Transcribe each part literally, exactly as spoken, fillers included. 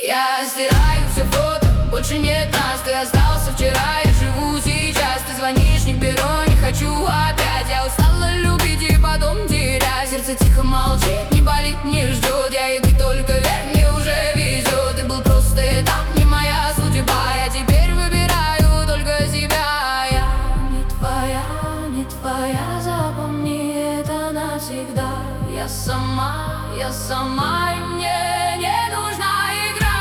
Я стираю все фото, больше нет нас. Ты остался вчера, я живу сейчас. Ты звонишь, не беру, не хочу опять. Я устала любить и потом терять. Сердце тихо молчит, не болит, не ждет. Я иду только вверх, мне уже везет. Ты был просто этап, не моя судьба. Я теперь выбираю только себя. Я не твоя, не твоя, запомни это навсегда. Я сама, я сама, и мне не нужна игра.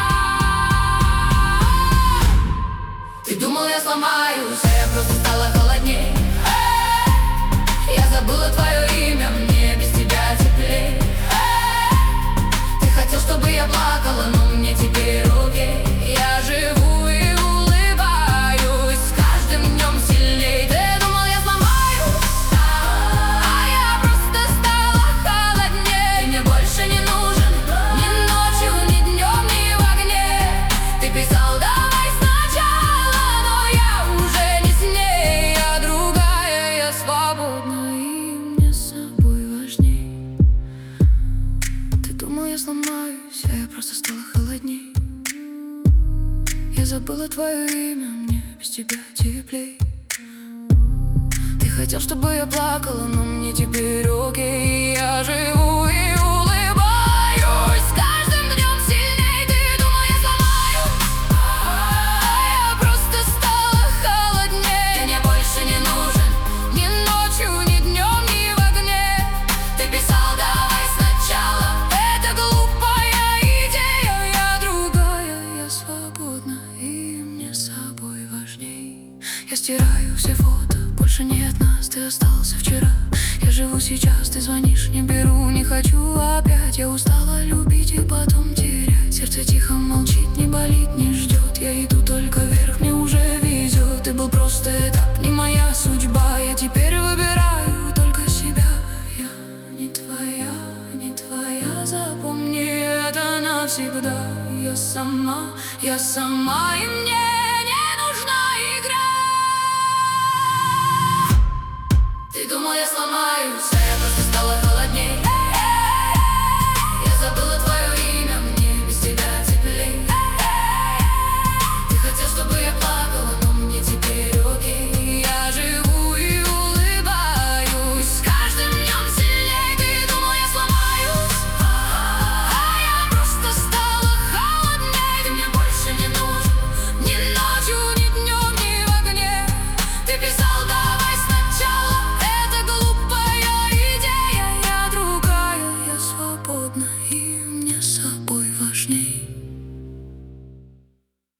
Ты думал, я сломаюсь, а я просто стала холодней. Я забыла твое имя, мне без тебя теплей. Ты хотел, чтобы я плакала, но мне теперь окей. Я живу и улыбаюсь, с каждым днем сильней. Ты думал, я сломаюсь, а я просто стала холодней. Ты мне больше не нужен, ни ночью, ни днем, ни в огне. Ты писал, давай сначала, но я уже не с ней. Я другая, я свободна, и мне с собой важней. Ты думал, я сломаюсь, а я просто стала холодней. Я забыла твое имя, мне без тебя теплей. Ты хотел, чтобы я плакала, но мне теперь окей. Я живу и улыбаюсь, с каждым днем сильней. Ты думал, я сломаюсь, а я просто стала холодней. Ты мне больше не нужен, ни ночью, ни днем, ни в огне. Ты писал, давай сначала, это глупая идея. Я другая, я свободна, и мне с собой важней. Я стираю все фото, больше нет нас, ты остался вчера. Я живу сейчас, ты звонишь, не беру, не хочу опять. Я устала любить и потом терять. Сердце тихо молчит, не болит, не ждет. Я иду только вверх, мне уже везет. Ты был просто этап, не моя судьба. Я теперь выбираю только себя. Я не твоя, не твоя, запомни это навсегда. Я сама, я сама, и мне не нужна игра. Ты думал, я сломаюсь, а я просто стала холодней. Я забыла